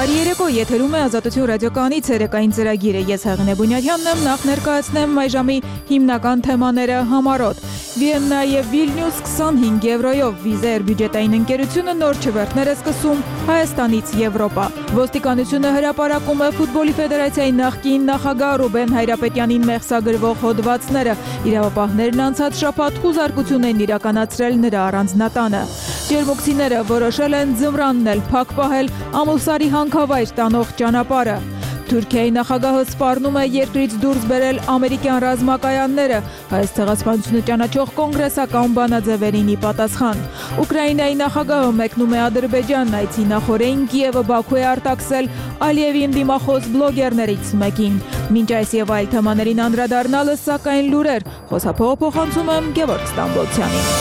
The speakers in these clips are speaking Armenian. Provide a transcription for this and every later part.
Բարի երեկո, եթերում է Ազատություն ռադիոկայանի ցերեկային ծրագիրը։ Ես Հեղինե Բունյաթյանն եմ, նախ ներկայացնեմ այժմի հիմնական թեմաները համառոտ։ Վիեննա եւ Վիլնյուս 25 եվրոյով վիզեր բյուջետային ընկերությունը նոր չվերթներ է սկսում Հայաստանից Եվրոպա։ Ոստիկանությունը հրապարակում է ֆուտբոլի ֆեդերացիայի նախկին նախագահ Ռուբեն Հայրապետյանին մեղսագրվող հոդվածները։ Իրավապահներն անցած շաբաթ խուզարկություն են իրականացրել նրա առանձնատանը։ Ջերմուկցիները որոշել են ձմռանն էլ փակ պահել Ամուսարի հանքավայր տանող ճանապարհը։ Թուրքիայի նախագահը սպառնում է երկրից դուրս բերել ամերիկյան ռազմակայանները, այս ցեղասպանությունը ճանաչող կոնգրեսական բանաձևերին ի պատասխան։ Ուկրաինայի նախագահը մեկնում է Ադրբեջան, այցի նախօրեին Կիևը Բաքու է արտաքսել Ալիևին դիմախոս բլոգերներից մեկին։ Մինչ այս եւ այլ թեմաներին անդրադառնալը, սակայն լուրեր, խոսափողը փոխանցում եմ Գևորգ Ստամբոլցյանին։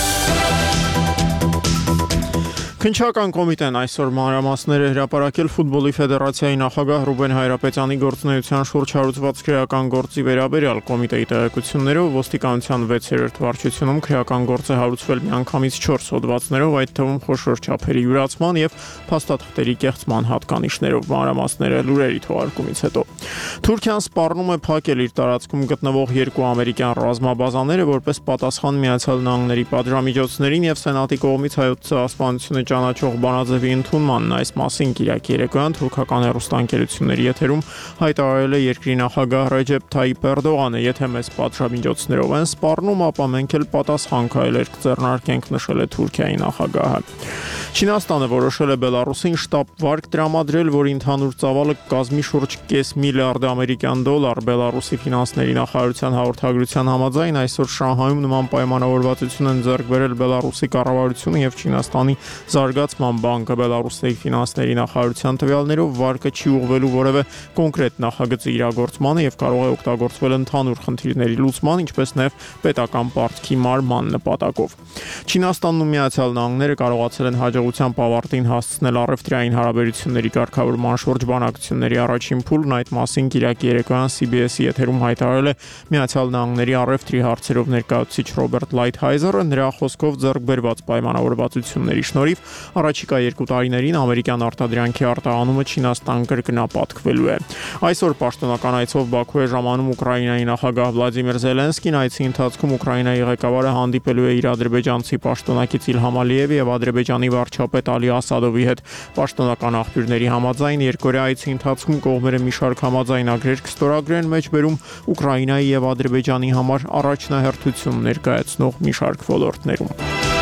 Քննչական կոմիտեն այսօր մանրամասներ է հրապարակել ֆուտբոլի ֆեդերացիայի նախագահ Ռուբեն Հայրապետյանի գործունեության շուրջ հարուցված քրեական գործի վերաբերյալ կոմիտեի տեղեկություններով ոստիկանության 6-րդ վարչությունում քրեական գործ է հարուցվել միանգամից 4 հոդվածներով, այդ թվում խոշոր չափերի յուրացման եւ փաստաթղթերի կեղծման հատկանիշներով։ Մանրամասները լուրերի թողարկումից հետո Թուրքիան սպառնում է փակել իր տարածքում գտնվող 2 ամերիկյան ռազմաբազաները որպես պատասխան Միացյալ Նահանգների պատժամիջոցներին եւ Սենատի կողմից հայոց ցեղասպանությունը ճանաչող բանաձևի ընդունմանն այս մասին Կիրակի երեկոյան թուրքական հեռուստաընկերությունների եթերում հայտարարել է երկրի նախագահ Ռեջեփ Թայիփ Էրդողանը, եթե մեզ պատժամիջոցներով են սպառնում, ապա մենք էլ պատասխան քայլեր կձեռնարկենք, նշել է Թուրքիայի նախագահը։ Չինաստանը որոշել է Բելարուսին շտապ վարկ տրամադրել, որի ընդհանուր ծավալը կազմի շուրջ $500 միլիարդ ամերիկյան դոլար։ Բելարուսի ֆինանսների նախարարության հաղորդագրության համաձայն այսօր Շանհայում նման պայմանավորվածություն են ձեռք բերել Բելարուսի կառավարությունը եւ Չինաստանի Զարգացման բանկը։ Բելարուսի ֆինանսների նախարարության տվյալներով վարկը չի ուղղվելու որևէ կոնկրետ նախագծի իրագործմանը եւ կարող է օգտագործվել ընդհանուր խնդիրների լուծման, ինչպես նաեւ պետական պարտքի մարման նպատակով։ Չինաստանն ու Միացյալ Նահանգները կարողացել են հաջողությամբ ավարտին հասցնել առևտրային հարաբերությունների կարգավորման շուրջ բանակցությունների առաջին փուլն, այդ մասին Կիրակի երեկոյան CBS-ի եթերում հայտարարել է Միացյալ Նահանգների առևտրի հարցերով ներկայացուցիչ Ռոբերտ Լայթհայզերը։ Նրա խոսքով ձեռք բերված պայմանավորվածությունների շնորհիվ առաջիկա 2 տարիներին ամերիկյան արտադրանքի արտահանումը Չինաստան կրկնապատկվելու է։ Այսօր պաշտոնական այցով Բաքու է ժամանում Ուկրաինայի նախագահ Վլադիմիր Զելենսկին։ Այցի ընթացքում Ուկրաինայի ղեկավարը հանդիպելու է իր ադրբեջանցի պաշտոնակից Իլհամ Ալիևի եւ Ադրբեջանի վարչապետ Ալի Ասադովի հետ։ Պաշտոնական աղբյուրների համաձայն երկօրյա այցի ընթացքում կողմերը մի շարք համաձայնագրեր կստորագրեն, մեջբերում Ուկրաինայի եւ Ադրբեջանի համար առաջնահերթություն ներկայացնող մի շարք ոլորտներում։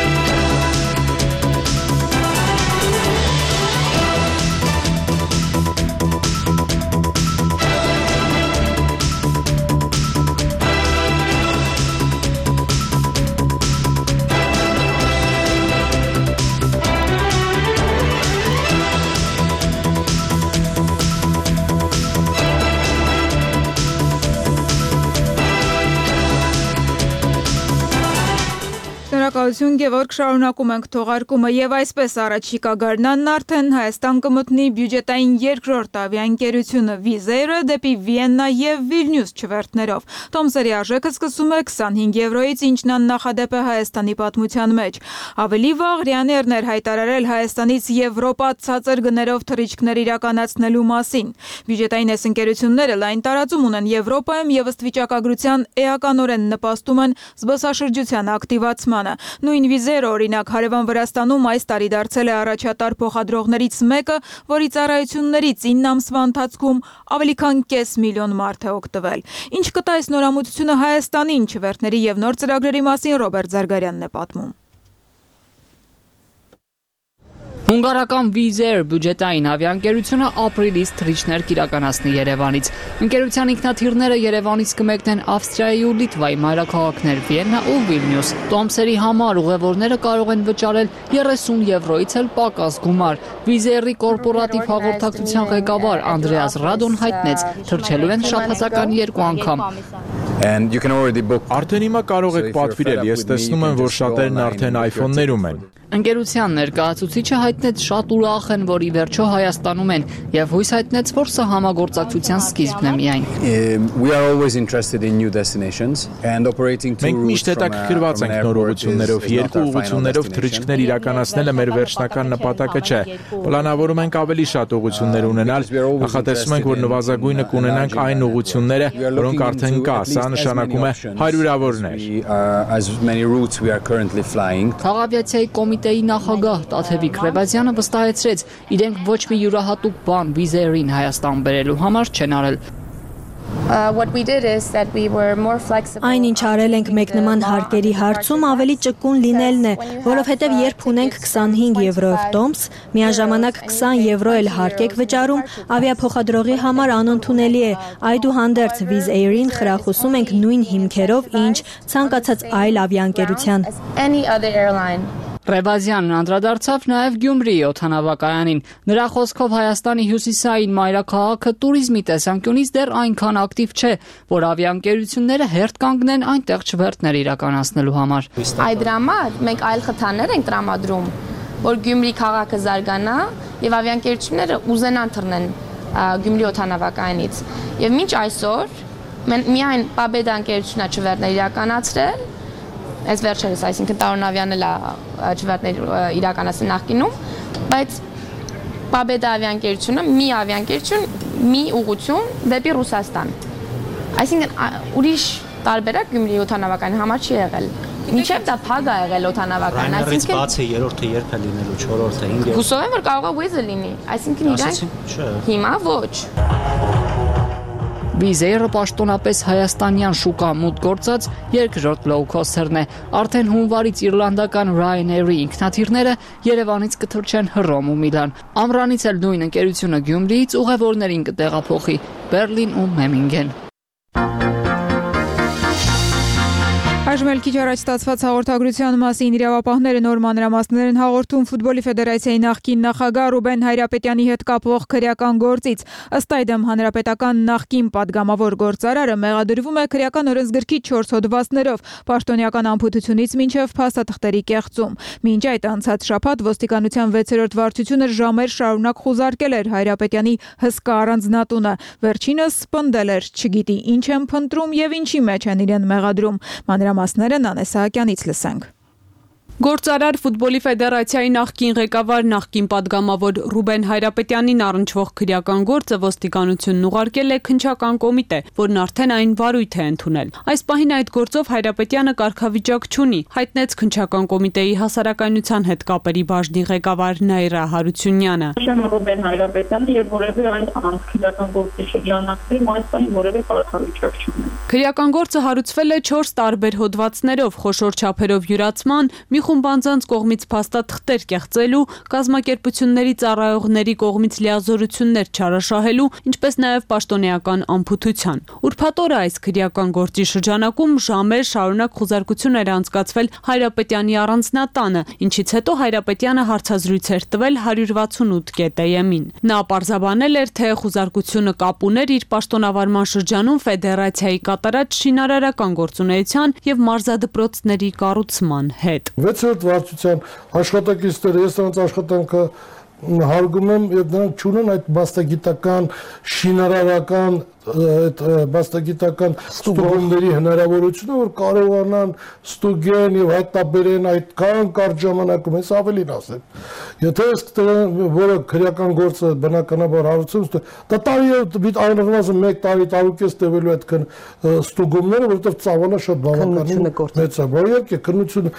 Շնորհակալություն Գևորգ, շարունակում ենք թողարկումը եւ այսպես առաջիկա գարնանն արդեն Հայաստան կմտնի բյուջետային երկրորդ ավիաընկերությունը Վիզերը դեպի Վիեննա եւ Վիլնյուս չվերթներով։ Տոմսերի արժեքը սկսում է 25 եվրոյից, ինչն աննախադեպ է Հայաստանի պատմության մեջ։ Ավելի վաղ Ryanair-ն էր հայտարարել Հայաստանից Եվրոպա ցածր գներով թռիչքներ իրականացնելու մասին։ Բյուջետային այս ընկերությունները լայն տարածում ունեն Եվրոպայում եւ ըստ վիճակագրության էականորեն նպաստում են զբոսաշրջության ակտիվացմանը։ Նույն Վիզերը, օրինակ, հարևան Վրաստանում այս տարի դարձել է առաջատար փոխադրողներից մեկը, որի ծառայություններից 9 ամսվա ընթացքում ավելի քան 500,000 մարդ է օգտվել։ Ինչ կտա այս նորամուծությունը Հայաստանին, չվերթների եւ նոր ծրագրերի մասին Ռոբերտ Զարգարյանն է պատմում։ Հունգարական Վիզեր բյուջետային ավիաընկերությունը ապրիլից թռիչքներ կիրականացնի Երևանից։ Ընկերության ինքնաթիռները Երևանից կմեկնեն Ավստրիայի ու Լիտվայի մայրաքաղաքներ Վիեննա ու Վիլնյուս։ Տոմսերի համար ուղևորները կարող են վճարել 30 եվրոից էլ պակաս գումար։ Վիզերի կորպորատիվ հաղորդակցության ղեկավար Անդրեաս Ռադոն հայտնեց, թռչելու են շաբաթական 2 անգամ։ Արդեն հիմա կարող եք պատվիրել, ես տեսնում եմ, որ շատերն արդեն iPhone-ներում են։ Ընկերության ներկայացուցիչը հայտնեց շատ ուրախ են, որ ի վերջո Հայաստանում են եւ հույս հայտնեց, որ սա համագործակցության սկիզբն է միայն։ Մենք միշտ հետաքրքրված ենք նոր ուղղություններով, երկու ուղղություններով թռիչքներ իրականացնելը մեր վերջնական նպատակը չէ։ Պլանավորում ենք ավելի շատ ուղղություններ ունենալ, նախատեսում ենք, որ նվազագույնը կունենանք այն ուղղությունները, որոնք արդեն կա, սա նշանակում է հարյուրավորներ։ Քաղաքավիացիայի կոմիտեի նախագահ Տաթևիկ Ռևազյանը վստահեցրեց, իրենք ոչ մի յուրահատուկ բան վիզերին Հայաստան բերելու համար չեն արել։ Այն ինչ արել ենք մեկնման հարկերի հարցում ավելի ճկուն լինելն է, որովհետև երբ ունենք 25 եվրոյով տոմս, միաժամանակ 20 եվրո էլ հարկ եք վճարում, ավիափոխադրողի համար անընդունելի է, այդուհանդերձ Wizz Air-ին խրախուսում ենք նույն հիմքերով, ինչ ցանկացած այլ ավիաընկերության։ Ռևազյանն անդրադարձավ նաև Գյումրիի օդանավակայանին։ Նրա խոսքով Հայաստանի հյուսիսային մայրաքաղաքը туриզմի տեսանկյունից դեռ այնքան ակտիվ չէ, որ ավիաընկերությունները հերթ կանգնեն այնտեղ չվերթներ իրականացնելու համար։ Այդ համար մենք այլ խթաններ ենք տրամադրում, որ Գյումրի քաղաքը զարգանա եւ ավիաընկերությունները ուզենան թռնեն Գյումրի օդանավակայանից։ Եվ մինչ այսօր միայն Պաբեդա ընկերությունն է չվերթներ իրականացրել, այս վերջերս, այսինքն Տարոնավյանն էլ չվերթներ իրականացնել նախկինում, բայց Պաբեդա ավիաընկերությունը մի ավիաընկերություն, մի ուղղություն դեպի Ռուսաստան։ Այսինքն ուրիշ տարբերակ Գյումրի օդանավակայանի համար չի եղել։ Մինչև դա փակ է եղել օդանավակայանը, այսինքն բացի երրորդը երբ է լինելու, չորրորդը, հինգերորդը։ Հուսով եմ, որ կարող է Wizz-ը լինի, այսինքն իրանք հիմա ոչ։ Wizz Air-ը պաշտոնապես հայաստանյան շուկա մուտք գործած երկրորդ լոու-քոստերն է։ Արդեն հունվարից իռլանդական Ryanair-ի ինքնաթիռները Երևանից կթռչեն Հռոմ ու Միլան։ Ամռանից էլ նույն ընկերությունը Գյումրիից ուղևորներին կտեղափոխի Բերլին ու Մեմինգեն։ Այժմ էլ քիչ առաջ ստացված հաղորդագրության մասին իրավապահները նոր մանրամասներ են հաղորդում Ֆուտբոլի ֆեդերացիայի նախկին նախագահ Ռուբեն Հայրապետյանի հետ կապող քրեական գործից։ Ըստ այդմ հանրապետական նախկին падգամավոր գործարարը մեղադրվում է քրեական օրենսգրքի 4 հոդվածներով պաշտոնյական անփութությունից մինչև փաստաթղթերի կեղծում։ Մինչ այդ անցած շաբաթ ոստիկանության 6-րդ վարչությունը ժամեր շարունակ խուզարկել էր Հայրապետյանի հսկա առանձնատունը։ Վերջինս պնդել էր, չգիտի ինչ են փնտրում եւ ինչի մեջ են իրեն մեղադրում։ Մանրամասները Նանե Սահակյանից լսենք։ Գործարար Ֆուտբոլի ֆեդերացիայի նախկին ղեկավար նախկին падգամավոր Ռուբեն Հայրապետյանին առնչվող քրեական գործը ոստիկանությունն ուղարկել է քննչական կոմիտե, որն արդեն այն վարույթ է ընդունել։ Այս պահին այդ գործով Հայրապետյանը կարգավիճակ չունի, հայտնեց քննչական կոմիտեի հասարակայնության հետ կապերի բաժնի ղեկավար Նաիրա Հարությունյանը։ Ռուբեն Հայրապետյանը եւ որևէ այլ քրեական գործի շրջանակներում այս պահին որևէ կարգավիճակ չունի։ Քրեական գործը հարուցվել է 4 տարբեր հոդվածներով, խոշոր չափերով յուրացման, մի խումբ անձանց կողմից փաստաթղթեր կեղծելու, կազմակերպությունների ծառայողների կողմից լիազորություններ չարաշահելու, ինչպես նաև պաշտոնեական անփութության։ Ուրբաթ օրը այս քրեական գործի շրջանակում ժամեր շարունակ խուզարկություն էր անցկացվել Հայրապետյանի առանձնատանը, ինչից հետո Հայրապետյանը հարցազրույց էր տվել 168.am-ին։ Նա պարզաբանել էր, թե խուզարկությունը կապ ուներ իր պաշտոնավարման շրջանում ֆեդերացիայի կատարած շինարարական գործունեության եւ մարզադպրոցների կառուցման հետ։ 6-րդ վարչության աշխատակիցները ես նրանց աշխատանքը հարգում եմ եւ նրանք չունեն այդ մասնագիտական շինարարական մասնագիտական ստուգումների հնարավորությունը, որ կարողանան ստուգեն եւ հայտնաբերեն այդքան կարճ ժամանակում, ես ավելին ասեմ։ Եթե որը քրեական գործը բնականաբար հարուցում, դա տարի այնուամենայնիվ 1 տարի տարուկես տևելու այդքան ստուգումները, որովհետեւ ծավալը շատ բավականին մեծ է։ Բայց իհարկե քննությունը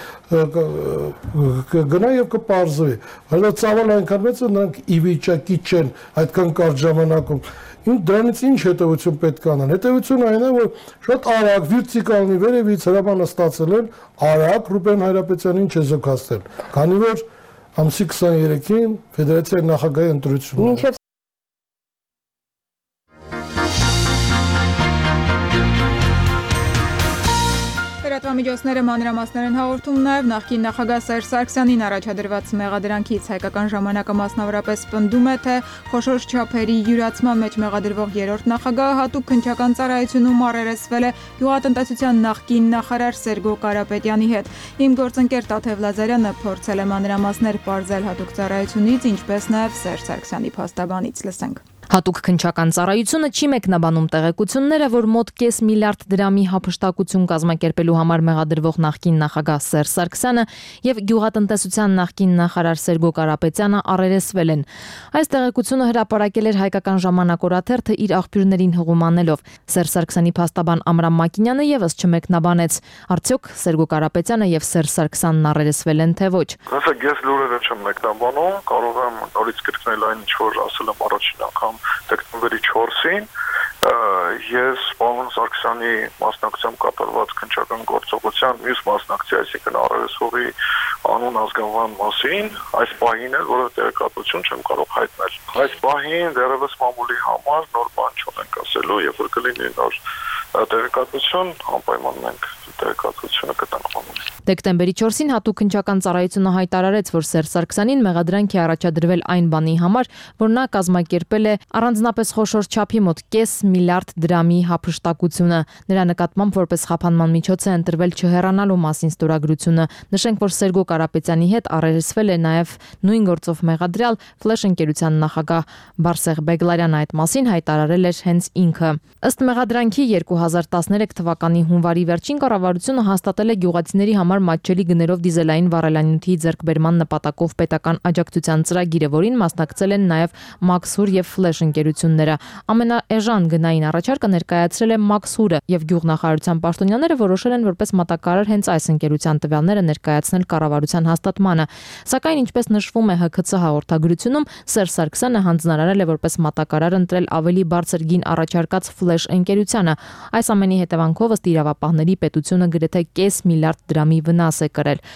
կգնա եւ կպարզվի։ Բայց ծավալը այնքան մեծ է, նրանք ի վիճակի չեն այդքան կարճ ժամանակում Դրանից ինչ հետևություն պետք է անեն։ Հետևությունը այն է, որ շատ արագ վիրտիկալնի վերևից հրամանը ստացել են արագ Ռուբեն Հայրապետյանին չեզոքացնել, քանի որ ամսի 23-ին ֆեդերացիայի նախագահի ընտրությունն է։ Լրատվամիջոցները մանրամասներ են հաղորդում նաև նախկին նախագահ Սերժ Սարգսյանին առաջադրված մեղադրանքից Հայկական ժամանակը մասնավորապես պնդում է, թե խոշոր չափերի յուրացման մեջ մեղադրվող երրորդ նախագահը հատուկ քննչական ծառայությունում առերեսվել է գյուղատնտեսության նախկին նախարար Սերգո Կարապետյանի հետ։ Իմ գործընկեր Տաթև Լազարյանը փորձել է մանրամասներ պարզել հատուկ ծառայությունից, ինչպես նաև Սերժ Սարգսյանի փաստաբանից։ Լսենք։ Հատուկ քննչական ծառայությունը չի մեկնաբանում տեղեկությունները, որ մոտ կես միլիարդ դրամի հափշտակություն կազմակերպելու համար մեղադրվող նախկին նախագահ Սերժ Սարգսյանը եւ գյուղատնտեսության նախկին նախարար Սերգո Կարապետյանը առերեսվել են։ Այս տեղեկությունը հրապարակել էր Հայկական ժամանակ օրաթերթը իր աղբյուրներին հղումանելով։ Սերժ Սարգսյանի փաստաբան Ամրամ Մակինյանը եւս չմեկնաբանեց։ Արդյոք Սերգո Կարապետյանը եւ Սերժ Սարգսյանն առերեսվել են թե ոչ։ Ասեք, ես լուրերը չեմ մեկնաբանում, կարող եմ նորից կրկնել այն, ինչ որ ասել եմ առաջին անգամ դեկտեմբերի 4-ին ես պարոն Սարգսյանի մասնակցությամբ կատարված քննչական գործողության մյուս մասնակցի, այսինքն առերեսվողի անուն ազգանվան մասին այս պահին էլ որևէ տեղեկատվություն չեմ կարող հայտնել։ Այս պահին դեռևս մամուլի համար նոր բան չունենք ասելու, երբ որ կլինի նոր տեղեկատվություն, անպայման մենք տեղեկատվությունը կտանք մամուլին։ Դեկտեմբերի 4-ին հատուկ քննչական ծառայությունը հայտարարեց, որ Սերժ Սարգսյանին մեղադրանք է առաջադրվել այն բանի համար, որ նա կազմակերպել է առանձնապես խոշոր չափի մոտ կես միլիարդ դրամի հափշտակությունը։ Նրա նկատմամբ որպես խափանման միջոց է ընտրվել չհեռանալու մասին ստորագրությունը։ Նշենք, որ Սերգո Կարապետյանի հետ առերեսվել է նաև նույն գործով մեղադրյալ Ֆլեշ ընկերության նախագահ Բարսեղ Բեգլարյանը այդ մասին հայտարարել էր հենց ինքը։ Ըստ մեղադրանքի 2013 թվականի հունվարի վերջին կառավարությունը հաստատել է գյուղացիների համար մատչելի գներով դիզելային վառելանյութի ձեռքբերման նպատակով պետական աջակցության ծրագիրը, որին մասնակցել են նաև Մաքսուր եւ Ֆլեշ ընկերությունները։ Ամենաէժան գնային առաջարկը ներկայացրել է Մաքսուրը եւ գյուղնախարարության պաշտոնյաները որոշել են որպես մատակարար հենց այս ընկերության տվյալները ներկայացնել կառավարության հաստատմանը։ Սակայն ինչպես նշվում է ՀՔՑ հաղորդագրությունում, Սերժ Սարգսյանը հանձնարարել է որպես մատակարար ընտրել ավելի բարձր գին առաջարկած Ֆլեշ ընկերությանը։ Այս ամենի հետևանքով ըստ իրավապահների պետությունը գրեթե կես միլիարդ դրամի վնաս է կրել։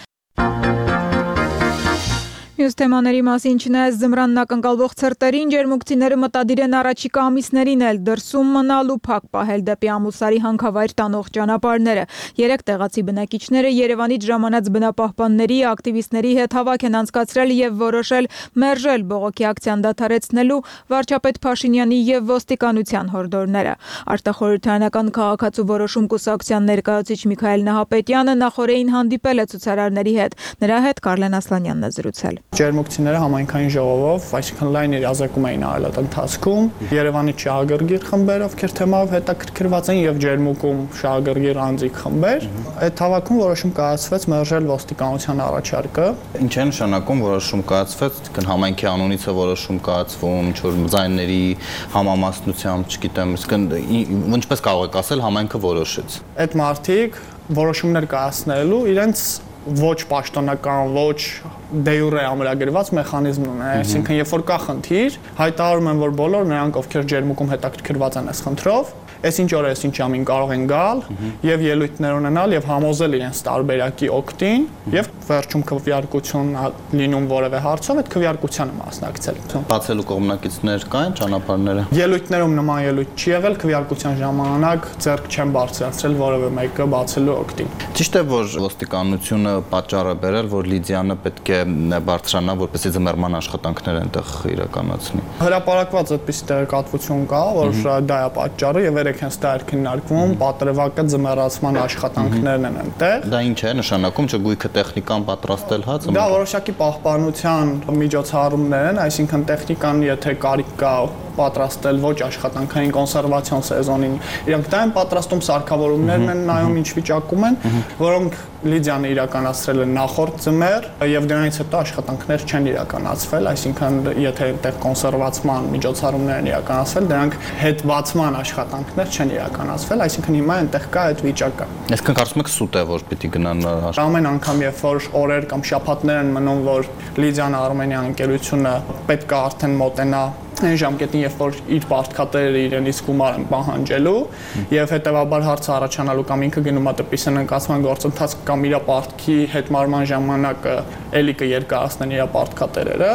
Մյուս թեմաների մասին չնայած ձմռանն ակնկալվող ցրտերին ջերմուկցիները մտադիր են առաջիկա ամիսներին էլ դրսում մնալ ու փակ պահել դեպի ամուսարի հանքավայր տանող ճանապարհները։ 3 տեղացի բնակիչները Երևանից ժամանած բնապահպանների, ակտիվիստների հետ հավաք են անցկացրել եւ որոշել մերժել բողոքի ակցիան դադարեցնելու վարչապետ Փաշինյանի եւ ոստիկանության հորդորները։ Արտախորհրդարանական քաղաքացու որոշում կուսակցության ներկայացուցիչ Միքայել Նահապետյանը նախորդին հանդիպել է ցուցարարների հետ։ Նրա հետ Կարլեն Ասլանյանն է զրուցել։ Ջերմուկցիները համայնքային ժողովով, այսինքն լայն իրազեկում էին արել այդ ընթացքում։ Երևանի շահագրգիռ խմբեր, ովքեր թեմայով հետաքրքրված են, եւ ջերմուկում շահագրգիռ անձիկ խմբեր։ Այդ հավաքում որոշում կայացվեց մերժել ոստիկանության առաջարկը։ Ինչ է նշանակում որոշում կայացվեց, այսինքն համայնքի անունից է որոշում կայացվում, ինչ որ ձայների համամասնությամբ, չգիտեմ, այսինքն ինչպես կարող եք ասել, համայնքը որոշեց։ Այդ մարդիկ որոշումներ կայացնելու իրենց ոչ պաշտոնական, ոչ դեյուրե ամրագրված մեխանիզմ ունեն, այսինքն երբ որ կա խնդիր, հայտարարում են, որ բոլոր նրանք, ովքեր ջերմուկում հետաքրքրված են այս խնդրով, այսինչ օրը այսինչ ժամին կարող են գալ եւ ելույթներ ունենալ եւ համոզել իրենց տարբերակի օգտին եւ վերջում քվեարկություն լինում որևէ հարցով այդ քվեարկությանը մասնակցել։ Բացելու կողմնակիցներ կային ճանապարհները։ Ելույթներում նման ելույթ չի եղել, քվեարկության ժամանակ ձեռք չեն բարձրացրել որևէ մեկը բացելու օգտին։ Ճիշտ է, որ ոստիկանությունը պատճառ է բերել, որ Լիդիանը պետք է բարձրանա, որպեսզի ձմեռման աշխատանքներ այնտեղ իրականացնի։ Հրապարակված այդպես տեղեկատվություն կա, որ դա է պատճառը եւ հենց դա էր քննարկվում, պատրվակը ձմեռացման աշխատանքներն են այնտեղ։ Դա ինչ է նշանակում, չէ՞ գույքը տեխնիկան պատրաստել հա ձմեռ։ Դա որոշակի պահպանության միջոցառումներ են, այսինքն տեխնիկան եթե կարիք կա պատրաստել ոչ աշխատանքային կոնսերվացիոն սեզոնին, իրանք դա են պատրաստում, սարքավորումներն են նայում ինչ վիճակում են, որոնք Լիդիանը իրականացրել է նախորդ ձմեռ եւ դրանից հետո աշխատանքներ չեն իրականացվել, այսինքն եթե այնտեղ կոնսերվացման միջոցառումներ են իրականացվել, դրանք հետ բացման աշխատանքներ չեն իրականացվել, այսինքն հիմա այնտեղ կա այդ վիճակը։ Այսինքն կարծում եք սուտ է, որ պիտի գնան ամեն անգամ երբ որ օրեր կամ շաբաթներ են մնում, որ Լիդիան Արմենիան ընկերությունը պետք է արդեն մոտենա այն ժամկետին, երբ որ իր պարտքատերերը իրենից գումար են պահանջելու եւ հետեւաբար հարցը առաջանալու կամ ինքը գնում է դեպիսեն ընկացման գործընթաց կամ իր պարտքի հետմարման ժամանակը էլի կերկարացնեն իր պարտքատերերը,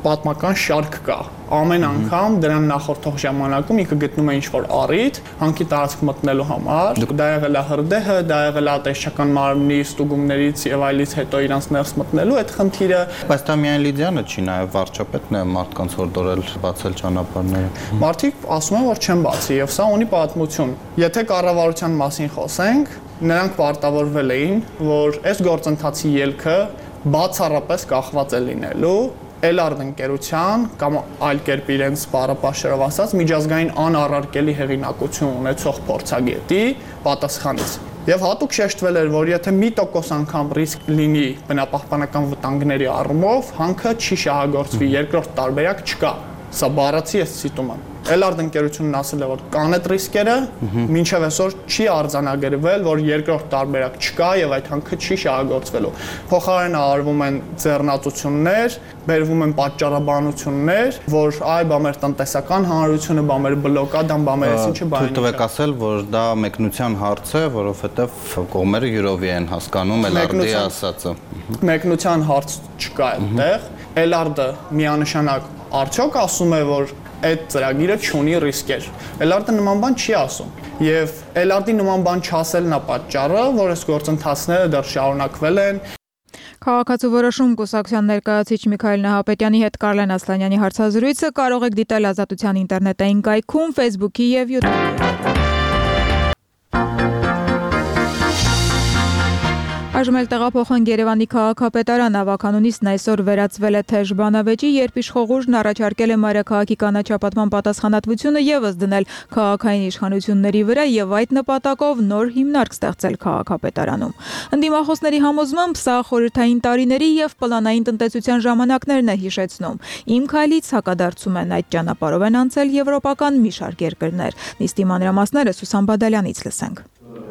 պատմական շարք կա։ Ամեն անգամ դրան նախորդող ժամանակում ինքը գտնում է ինչ-որ առիթ, հանքի տարածք մտնելու համար։ Դա եղել է հրդեհը, դա եղել է տեսչական մարմնի ստուգումներից եւ այլից հետո իրանց ներս մտնելու այդ խնդիրը։ Բայց դա միայն Լիդիանը չի, նաեւ վարչապետն է մարդկանց հորդորել բացել ճանապարհները։ Մարդիկ ասում են, որ չեն բացի եւ սա ունի պատմություն։ Եթե կառավարության մասին խոսենք, նրանք պարտավորվել էին, որ այս գործընթացի ելքը բացառապես կախված է լինելու Elard ընկերության կամ այլ կերպ իրենց բառապաշարով ասած միջազգային անառարկելի հեղինակություն ունեցող փորձագետի պատասխանից։ Եվ հատուկ շեշտվել էր, որ եթե 1% անգամ ռիսկ լինի բնապահպանական վտանգների առումով, հանքը չի շահագործվի, երկրորդ տարբերակ չկա։ Սա բառացի է ցիտում եմ։ Elard ընկերությունն ասել է, որ կան այդ ռիսկերը, մինչև այսօր չի արձանագրվել, որ երկրորդ տարբերակ չկա եւ այդ հանքը չի շահագործվելու։ Փոխարենը արվում են ձեռնարկություններ, բերվում են պատճառաբանություններ, որ այ բա մեր տնտեսական հանրությունը, բա մեր բլոկադան, բա մեր այսինչը բան։ Թույլ տվեք ասել, որ դա մեկնության հարց է, որովհետեւ կողմերը յուրովի են հասկանում Elard-ի ասածը։ Մեկնության հարց չկա այդտեղ։ Elard-ը միանշանակ արդյոք ասում է, որ այդ ծրագիրը չունի ռիսկեր։ Elard-ը նման բան չի ասում։ Եվ Elard-ի նման բան չասելն է պատճառը, որ այս գործընթացները դեռ շարունակվել են։ Քաղաքացու որոշում կուսակցության ներկայացուցիչ Միքայել Նահապետյանի հետ Կարլեն Ասլանյանի հարցազրույցը կարող եք դիտել Ազատության ինտերնետային կայքում, Facebook-ի եւ YouTube-ի։ Այժմ էլ տեղափոխենք Երևանի քաղաքապետարան ավականունիցն այսօր վերածվել է թեժ բանավեճի, երբ իշխող առաջարկել է մայրաքաղաքի կանաչապատման պատասխանատվությունը եւս դնել քաղաքային իշխանությունների վրա եւ այդ նպատակով նոր հիմնարկ ստեղծել քաղաքապետարանում։ Ընդդիմախոսների համոզմամբ սա խորհրդային տարիների եւ պլանային տնտեսության ժամանակներն է հիշեցնում։ Իմ քայլից հակադարձում են այդ ճանապարհով են անցել եվրոպական մի շարք երկրներ։ Նիստի մանրամասները Սուսան Բադալյանից լսենք։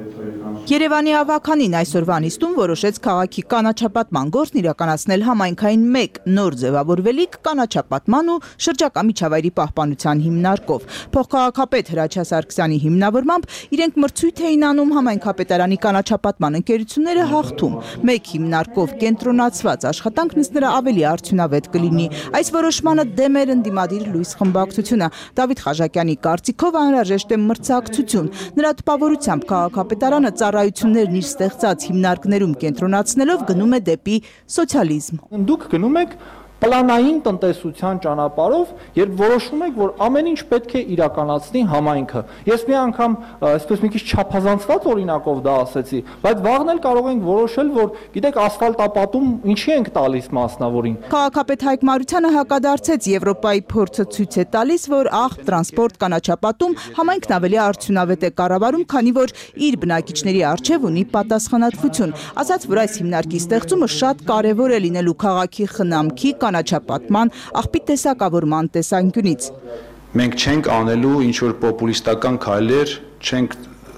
Երևանի ավականին այսօրվա նիստում որոշեց քաղաքի կանաչապատման գործն իրականացնել համայնքային 1 նոր ձևավորվելիք կանաչապատման ու շրջակա միջավայրի պահպանության հիմնարկով։ Փոխքաղաքապետ Հրաչյա Սարգսյանի հիմնավորմամբ իրենք մրցույթ էին անում համայնքապետարանի կանաչապատման ընկերությունները հաղթում։ 1 հիմնարկով կենտրոնացված աշխատանքն ըստ նրա ավելի արդյունավետ կլինի։ Այս որոշմանը դեմ էր ընդդիմադիր լույս խմբակցությունը։ Դավիթ Խաժակյանի կարծիքով անհրաժեշտ է մրցակցություն։ Նրա տպավորությամբ քաղաքապետարանը ծառայություններն իր ստեղծած հիմնարկներում կենտրոնացնելով գնում է դեպի սոցիալիզմ։ Դուք գնում եք պլանային տնտեսության ճանապարհով, երբ որոշում եք, որ ամեն ինչ պետք է իրականացնի համայնքը։ Ես մի անգամ այսպես մի քիչ չափազանցված օրինակով դա ասեցի, բայց վաղն էլ կարող ենք որոշել, որ գիտեք, ասֆալտապատում ինչի ենք տալիս մասնավորին։ Քաղաքապետ Հայկ Մարությանը հակադարձեց Եվրոպայի փորձը ցույց է տալիս, որ աղբ տրանսպորտ կանաչապատում համայնքն ավելի արդյունավետ է կառավարում, քանի որ իր բնակիչների առջև ունի պատասխանատվություն։ Ասաց, որ այս հիմնարկի ստեղծումը շատ կարևոր է լինելու քաղաքի խնամքի կանաչապատման աղբի տեսակավորման տեսանկյունից։ Մենք չենք անելու ինչ-որ պոպուլիստական քայլեր, չենք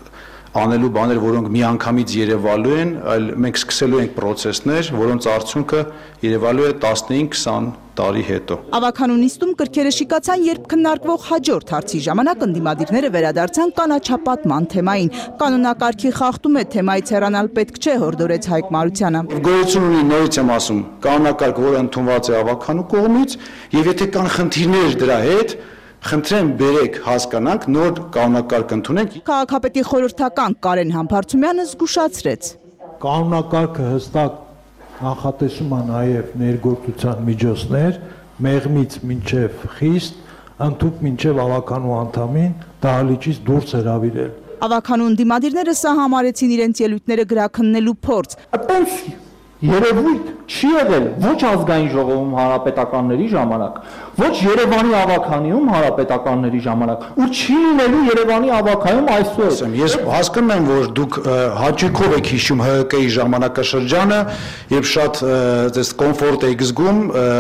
անելու բաներ, որոնք միանգամից երևալու են, այլ մենք սկսելու ենք process-ներ, որոնց արդյունքը երևալու է 15-20 տարի հետո։ Ավականունիստում կրքերը շիկացան, երբ քննարկվող հաջորդ հարցի ժամանակ ընդդիմադիրները վերադարձան կանաչապատման թեմային։ Կանոնակարգի խախտում է թեմայից հեռանալ պետք չէ, հորդորեց Հայկ Մարությանը։ Գոյություն ունի, նորից եմ ասում, կանոնակարգ, որը ընդունված է ավականու կողմից, եւ եթե կան խնդիրներ դրա հետ, խնդրեմ բերեք հասկանանք, նոր կանոնակարգ ընդունենք։ Քաղաքապետի խորհրդական Կարեն Համբարձումյանը զգուշացրեց։ Կանոնակարգը հստակ նախատեսում է նաև ներգործության միջոցներ, մեղմից մինչև խիստ, ընդհանուր մինչև ավականու անդամին դահլիճից դուրս հրավիրել։ Ավականու ընդդիմադիրները սա համարեցին իրենց ելույթները գրաքննելու փորձ։ Այդպես երևույթ չի եղել ոչ ազգային ժողովում հանրապետականների ժամանակ, ոչ Երևանի ավականիում հանրապետականների ժամանակ, ու չի լինելու Երևանի ավակայում այսօր։ Ես հասկանում եմ, որ դուք հաճույքով եք հիշում ՀԿ-ի ժամանակաշրջանը, երբ շատ այս կոմֆորտ եք զգում,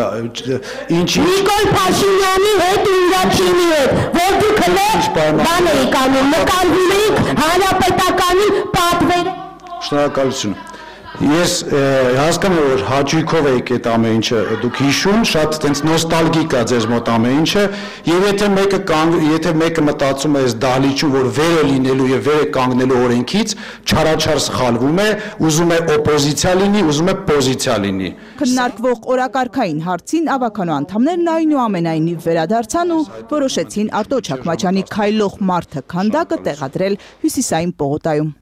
ինչի Նիկոլ Փաշինյանի հետ ու իր թիմի հետ, որ դուք բան եք անում, նկարվում եք հանրապետականի պատվերը։ Շնորհակալություն։ Ես հասկանում եմ, որ հաճույքով եք այդ ամեն ինչը դուք հիշում, շատ տենց նոստալգիկ է ձեզ մոտ ամեն ինչը, եւ եթե մեկը մտածում է այս դահլիճում, որ վեր է լինելու եւ վեր է կանգնելու օրենքից, չարաչար սխալվում է, ուզում է օպոզիցիա լինի, ուզում է պոզիցիա լինի։ Քննարկվող օրակարգային հարցին ավականո անդամներն այնուամենայնիվ վերադարձան ու որոշեցին Արտո Չակմաչյանի քայլող մարդը քանդակը տեղադրել Հյուսիսային պողոտայում։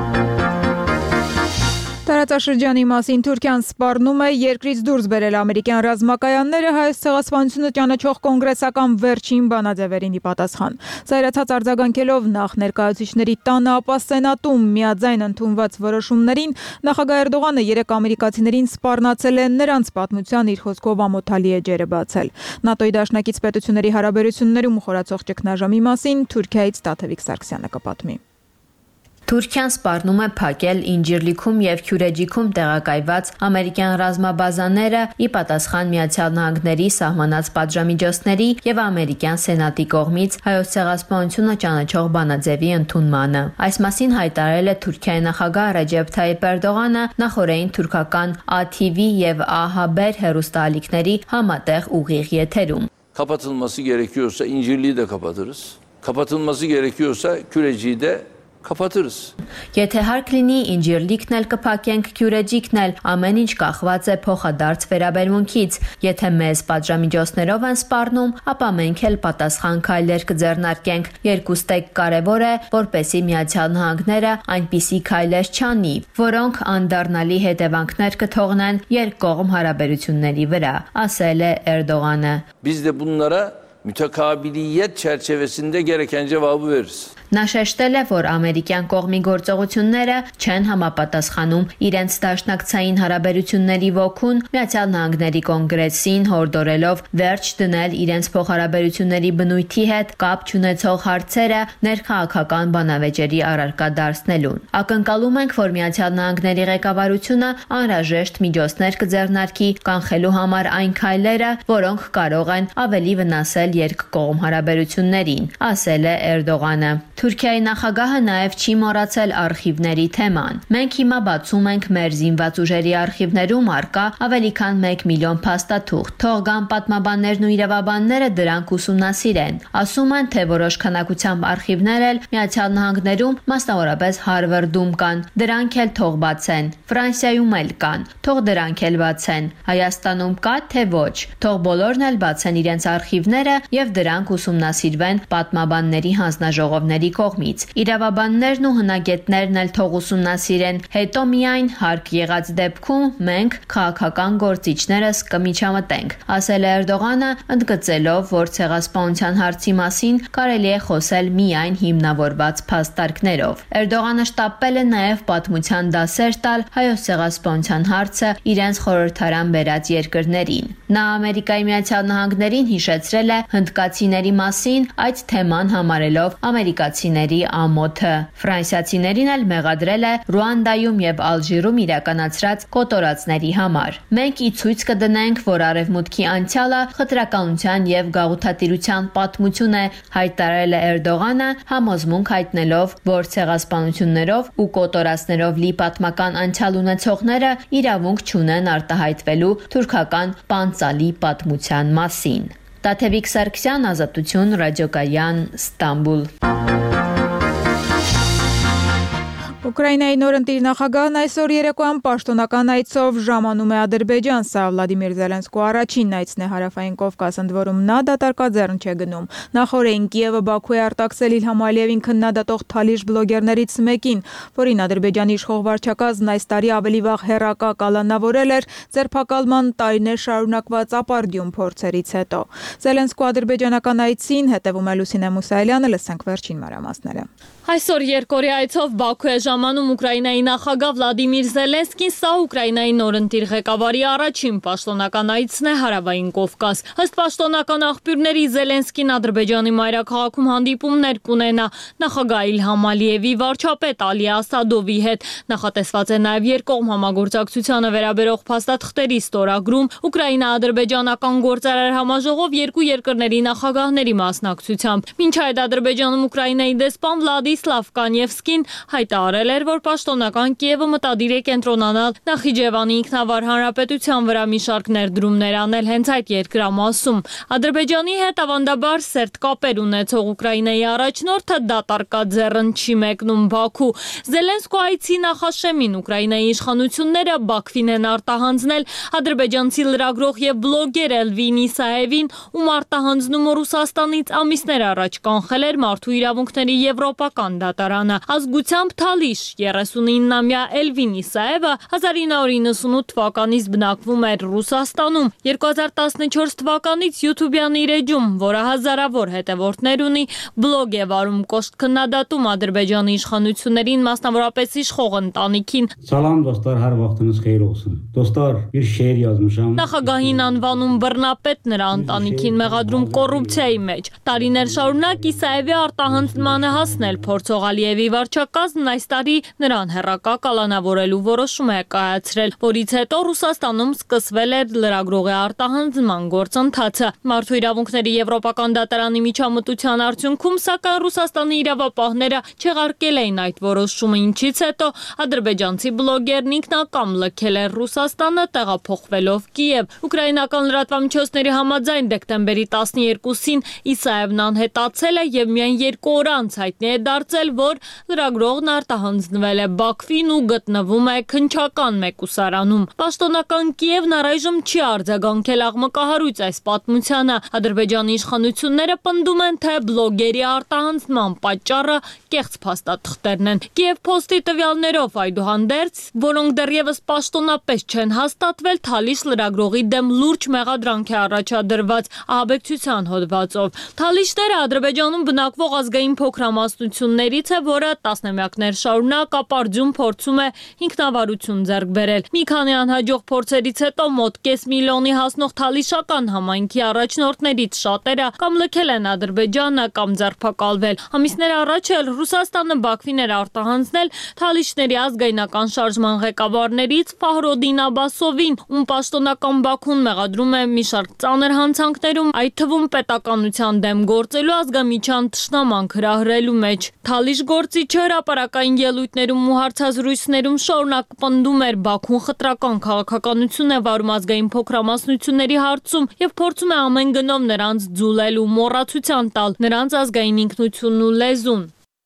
Տարածաշրջանի մասին Թուրքիան սպառնում է երկրից դուրս բերել ամերիկյան ռազմակայանները Հայոց ցեղասպանությունը ճանաչող կոնգրեսական վերջին բանաձևերին ի պատասխան։ Զայրացած արձագանքելով նախ ներկայացուցիչների տանը, ապա Սենատում միաձայն ընդունված որոշումներին նախագահ Էրդողանը 3 ամերիկացիներին սպառնացել է նրանց պատմության իր խոսքով ամոթալի էջերը բացել։ ՆԱՏՕ-ի դաշնակից պետությունների հարաբերություններում խորացող ճգնաժամի մասին Թուրքիայից Տաթևիկ Սարգսյանը կպատմի։ Թուրքիան սպառնում է փակել Ինջիրլիքում եւ Քյուրեջիքում տեղակայված ամերիկյան ռազմաբազաները ի պատասխան Միացյալ Նահանգների սահմանած պատժամիջոցների եւ ամերիկյան սենատի կողմից Հայոց ցեղասպանությունը ճանաչող բանաձևի ընդունմանը։ Այս մասին հայտարարել է Թուրքիայի նախագահ Ռեջեփ Թայիփ Էրդողանը նախորդին թուրքական ATV եւ ԱՀԲ հեռուստաալիքների համատեղ ուղիղ եթերում։ Kapatılması gerekiyorsa İncirli'yi de kapatırız. Kapatılması gerekiyorsa Küreci'yi de kapatırız. Եթե հարկ լինի, Ինջիրլիքն էլ կփակենք, Քյուրեջիկն էլ, ամեն ինչ կախված է փոխադարձ վերաբերմունքից։ Եթե մեզ պատժամիջոցներով են սպառնում, ապա մենք էլ պատասխան քայլեր կձեռնարկենք։ Երկուստեք կարևոր է, որպեսզի Միացյալ Նահանգները այնպիսի քայլեր չանի, որոնք անդառնալի հետևանքներ կթողնեն երկկողմ հարաբերությունների վրա, ասել է Էրդողանը։ Biz de bunlara mütekabiliyet çerçevesinde gereken cevabı veririz. Նա շեշտել է, որ ամերիկյան կողմի գործողությունները չեն համապատասխանում իրենց դաշնակցային հարաբերությունների ոգուն, Միացյալ Նահանգների կոնգրեսին հորդորելով վերջ դնել իրենց փոխհարաբերությունների բնույթի հետ կապ չունեցող հարցերը ներքաղաքական բանավեճերի առարկա դարձնելուն։ Ակնկալում ենք, որ Միացյալ Նահանգների ղեկավարությունը անհրաժեշտ միջոցներ կձեռնարկի կանխելու համար այն քայլերը, որոնք կարող են ավելի վնասել երկկողմ հարաբերություններին, ասել է Էրդողանը։ Թուրքիայի նախագահը նաև չի մոռացել արխիվների թեման։ Մենք հիմա բացում ենք մեր զինված ուժերի արխիվներում առկա ավելի քան 1 միլիոն փաստաթուղթ։ Թող գան պատմաբաններն ու իրավաբանները դրանք ուսումնասիրեն։ Ասում են, թե որոշ քանակությամբ արխիվներ էլ Միացյալ Նահանգներում, մասնավորապես Հարվարդում կան։ Դրանք էլ թող բացեն։ Ֆրանսիայում էլ կան։ Թող դրանք էլ բացեն։ Հայաստանում կա, թե ոչ։ Թող բոլորն էլ բացեն իրենց արխիվները եւ դրանք ուսումնասիրվեն պատմաբանների հանձնաժողովների կողմից։ Իրավաբաններն ու հնագետներն էլ թող ուսումնասիրեն, հետո միայն հարկ եղած դեպքում մենք քաղաքական գործիչներս կմիջամտենք, ասել է Էրդողանը, ընդգծելով, որ ցեղասպանության հարցի մասին կարելի է խոսել միայն հիմնավորված փաստարկներով։ Էրդողանը շտապել է նաև պատմության դասեր տալ Հայոց ցեղասպանության հարցը իրենց խորհրդարան բերած երկրներին։ Նա Ամերիկայի Միացյալ Նահանգներին հիշեցրել է հնդկացիների մասին, այդ թեման համարելով ամերիկացիների ամոթը։ Ֆրանսիացիներին էլ մեղադրել է Ռուանդայում եւ Ալժիրում իրականացրած կոտորածների համար։ Մենք ի ցույց կդնենք, որ արևմուտքի անցյալը խտրականության եւ գաղութատիրության պատմություն է, հայտարարել է Էրդողանը, համոզմունք հայտնելով, որ ցեղասպանություններով ու կոտորածներով լի պատմական անցյալ ունեցողները իրավունք չունեն արտահայտվելու թուրքական պանծալի պատմության մասին։ Տաթևիկ Սարգսյան, Ազատություն, Ռադիոկայան, Ստամբուլ։ Ուկրաինայի նորընտիր նախագահն այսօր երեկոյան պաշտոնական այցով ժամանում է Ադրբեջան, սա Վլադիմիր Զելենսկու առաջին այցն է Հարավային Կովկաս, ընդ որում նա դատարկաձեռն չէ գնում։ Նախորդին Կիևը Բաքու է արտաքսել Իլհամ Ալիևին քննադատող թալիշ բլոգերներից մեկին, որին Ադրբեջանի իշխող վարչակազմն այս տարի ավելի վաղ հերակա կալանավորել էր ձերբակալման տարիներ շարունակված ապարդյուն փորձերից հետո։ Զելենսկու ադրբեջանական այցին հետևում է Լուսինե Մուսայելյանը, լսենք վերջին մանրամասները։ Այսօր երկօրյա այցով Բաքու է ժամանում Ուկրաինայի նախագահ Վլադիմիր Զելենսկին, սա Ուկրաինայի նորընտիր ղեկավարի առաջին պաշտոնական այցն է Հարավային Կովկաս։ Ըստ պաշտոնական աղբյուրների Զելենսկին Ադրբեջանի մայրաքաղաքում հանդիպումներ կունենա նախագահ Իլհամ Ալիևի, վարչապետ Ալի Ասադովի հետ։ Նախատեսված է նաև երկկողմ համագործակցությանը վերաբերող փաստաթղթերի ստորագրում, Ուկրաինա-ադրբեջանական գործարար համաժողով երկու երկրների նախագահների մասնակցությամբ։ Մինչ այդ Ադրբեջանում Ուկրաինայի դեսպան Վլադիսլավ Կանևսկին հայտարարել հայտարարել էր, որ պաշտոնական Կիևը մտադիր է կենտրոնանալ Նախիջևանի ինքնավար հանրապետության վրա մի շարք ներդրումներ անել հենց այդ երկրամասում։ Ադրբեջանի հետ ավանդաբար սերտ կապեր ունեցող Ուկրաինայի առաջնորդը դատարկած ձեռն չի մեկնում Բաքու։ Զելենսկու այցի նախաշեմին Ուկրաինայի իշխանությունները Բաքվին են արտահանձնել ադրբեջանցի լրագրող եւ բլոգեր Էլվին Իսաևին, ում արտահանձնումը Ռուսաստանից ամիսներ առաջ կանխել էր Մարդու իրավունքների եվրոպական դատարանը։ Ազգությամբ թալիշ 39-ամյա Էլվին Իսաևը 1998 թվականից բնակվում էր Ռուսաստանում։ 2014 թվականից YouTube-յան իր էջում, որը հազարավոր հետևորդներ ունի, բլոգ է վարում կոշտ քննադատում Ադրբեջանի իշխանություններին, մասնավորապես իշխող ընտանիքին։ Salam dostlar, hər vaxtınız xeyir olsun. Dostlar, bir şeir yazmışam. Նախագահին անվանում բռնապետ, նրա ընտանիքին մեղադրում կոռուպցիայի մեջ։ Տարիներ շարունակ Իսաևի արտահանձնմանը հասնել փորձող Ալիևի վարչակազմն այս տարի նրան հեռակա կալանավորելու որոշում է կայացրել, որից հետո Ռուսաստանում սկսվել էր լրագրողի արտահանձնման գործընթացը։ Մարդու իրավունքների եվրոպական դատարանի միջամտության արդյունքում, սակայն Ռուսաստանի իրավապահները չեղարկել էին այդ որոշումը, ինչից հետո ադրբեջանցի բլոգերն ինքնակամ լքել էր Ռուսաստանը, տեղափոխվելով Կիև։ Ուկրաինական լրատվամիջոցների համաձայն դեկտեմբերի 12-ին Իսաևն անհետացել է եւ միայն 2 օր անց հայտնի է դարձել, որ լրագրողն արտահանձնվել է Բաքվին ու գտնվում է քննչական մեկուսարանում։ Պաշտոնական Կիևն առայժմ չի արձագանքել աղմկահարույց այս պատմությանը։ Ադրբեջանի իշխանությունները պնդում են, թե բլոգերի արտահանձնման պատճառը կեղծ փաստաթղթերն են։ Կիև Post-ի տվյալներով, այդուհանդերձ, որոնք դեռևս պաշտոնապես չեն հաստատվել, Թալիշ լրագրողի դեմ լուրջ մեղադրանք է առաջադրված ահաբեկչության հոդվածով։ Թալիշները Ադրբեջանում բնակվող ազգային փոքրամասնություններից է, որը տասնամյակներ շարունակ ապարդյուն փորձում է ինքնավարություն ձեռք բերել։ Մի քանի անհաջող փորձերից հետո մոտ կես միլիոնի հասնող թալիշական համայնքի առաջնորդներից շատերը կամ լքել են Ադրբեջանը, կամ ձերբակալվել։ Ամիսներ առաջ էլ Ռուսաստանը Բաքվին էր արտահանձնել Թալիշների ազգայնական շարժման ղեկավարներից Ֆահրոդին Աբասովին, ում պաշտոնական Բաքուն մեղադրում է մի շարք ծանր հանցանքներում, այդ թվում պետականության դեմ գործելու ազգամիջյան թշնամանք հրահրելու մեջ։ Թալիշ գործիչը հրապարակային ելույթներում ու հարցազրույցներում շարունակ պնդում էր Բաքուն խտրական քաղաքականություն է վարում ազգային փոքրամասնությունների հարցում եւ փորձում է ամեն գնով նրանց ձուլել ու մոռացության տալ նրանց ազգային ինքնությունն ու լեզուն։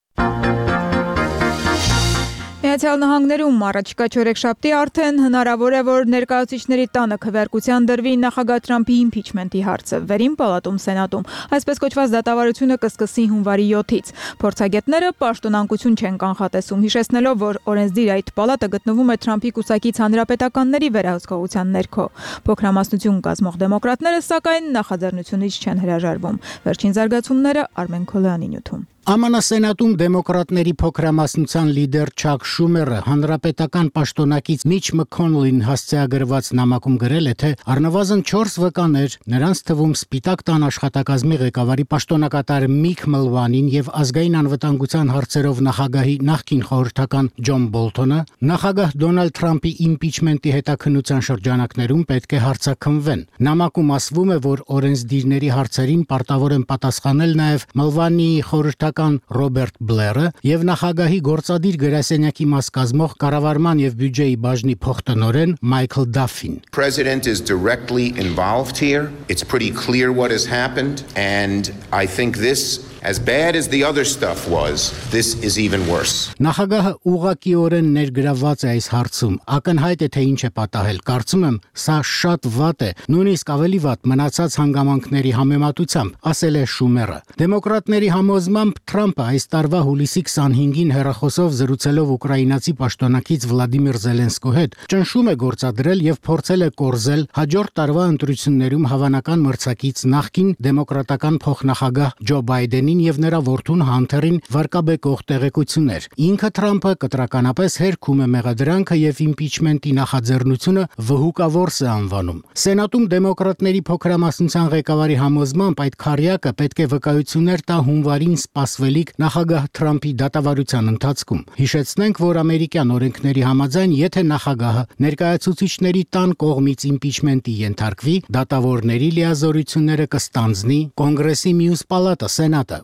Միացյալ Նահանգներում առաջիկա չորեքշաբթի արդեն հնարավոր է, որ ներկայացուցիչների տանը քվեարկության դրվի նախագահ Թրամփի իմփիչմենտի հարցը վերին պալատում Սենատում։ Այսպես կոչված դատավարությունը կսկսի հունվարի 7-ից։ Փորձագետները պաշտոնանկություն չեն կանխատեսում, հիշեցնելով, որ օրենսդիր այդ պալատը գտնվում է Թրամփի կուսակից հանրապետականների վերահսկողության ներքո։ Փոքրամասնություն կազմող դեմոկրատները, սակայն, նախաձեռնությունից չեն հրաժարվում։ Վերջին զարգացումները Արմեն Քոլյանի նյութում։ ԱՄՆ Սենատում դեմոկրատների փոքրամասնության լիդեր Չակ Շումերը հանրապետական պաշտոնակից Միչ Մքոնլին հասցեագրված նամակում գրել է, թե առնվազն 4 վկաներ, նրանց թվում Սպիտակ տան աշխատակազմի ղեկավարի պաշտոնակատար Միք Մլվանին եւ ազգային անվտանգության հարցերով նախագահի նախկին խորհրդական Ջոն Բոլթոնը, նախագահ Դոնալդ Թրամփի իմպիչմենտի հետաքննության շրջանակներում պետք է հարցաքննվեն։ Նամակում ասվում է, որ օրենսդիրների հարցերին պարտավոր են պատասխանել նաեւ Մլվանիի խորհրդական Ռոբերտ Բլերը եւ նախագահի գործադիր գրասենյակի մաս կազմող կառավարման եւ բյուջեի բաժնի փոխտնօրեն Մայքլ Դաֆին։ President is directly involved here. It's pretty clear what has happened, and I think this, as bad as the other stuff was, this is even worse. Նախագահը ուղղակիորեն ներգրավված է այս հարցում։ Ակնհայտ է, թե ինչ է պատահել։ Կարծում եմ, սա շատ վատ է, նույնիսկ ավելի վատ մնացած հանգամանքների համեմատությամբ, ասել է Շումերը։ Դեմոկրատների համոզմամբ Թրամփը այս տարվա հուլիսի 25-ին հեռախոսով զրուցելով ուկրաինացի պաշտոնակից Վլադիմիր Զելենսկու հետ, ճնշում է գործադրել եւ փորձել է կորզել հաջորդ տարվա ընտրություններում հավանական մրցակից նախկին դեմոկրատական փոխնախագահ Ջո Բայդենին եւ նրա որդուն Հանթերին վարկաբեկող տեղեկություններ։ Ինքը Թրամփը կտրականապես հերքում է մեղադրանքը եւ իմպիչմենտի նախաձեռնությունը վհուկավորս է անվանում։ Սենատում դեմոկրատների փոքրամասնության ղեկավարի համոզմամբ այդ քարյակը պետք է վկայություններ տա հունվարին սպասվելիք նախագահ Թրամփի դատավարության ընթացքում։ Հիշեցնենք, որ ամերիկյան օրենքների համաձայն, եթե նախագահը ներկայացուցիչների տան կողմից իմպիչմենտի ենթարկվի, դատավորների լիազորությունները կստանձնի Կոնգրեսի մյուս պալատը Սենատը,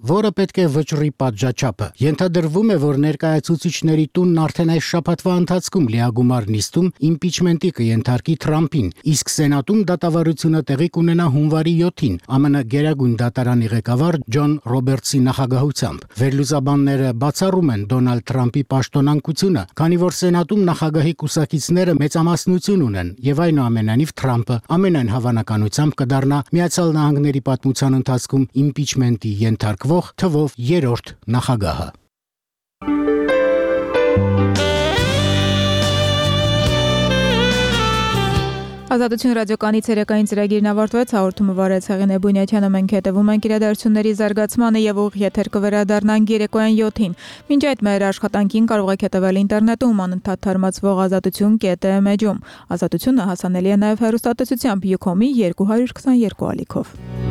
որը պետք է վճռի պատժաչափը։ Ենթադրվում է, որ ներկայացուցիչների տունն արդեն այս շաբաթվա ընթացքում լիագումար նիստում իմպիչմենտի կենթարկի Թրամփին, իսկ Սենատում դատավարությունը տեղի կունենա հունվարի 7-ին ԱՄՆ Գերագույն դատարանի ղեկավար Ջոն Ռոբերտսի նախագահությամբ։ Վերլուծաբանները բացառում են Դոնալդ Թրամփի պաշտոնանկությունը, քանի որ Սենատում նախագահի կուսակիցները մեծամասնություն ունեն, եւ այնուամենայնիվ Թրամփը ամենայն հավանականությամբ կդառնա Միացյալ Նահանգների պատմության ընթացքում իմպիչմենտի ենթարկվող թվով 3-րդ նախագահը։ Ազատություն ռադիոկայանի ցերեկային ծրագիրն ավարտվեց, հաղորդումը վարեց Հեղինե Բունյաթյանը, մենք հետևում ենք իրադարձությունների զարգացմանը եւ ուղիղ եթեր կվերադառնանք երեկոյան 7-ին։ Մինչ այդ մեր աշխատանքին կարող եք հետևել ինտերնետում անընդհատ թարմացվող azatutun.am էջում։ Ազատությունը հասանելի է նաեւ հեռուստատեսությամբ Ucom-ի 222 ալիքով։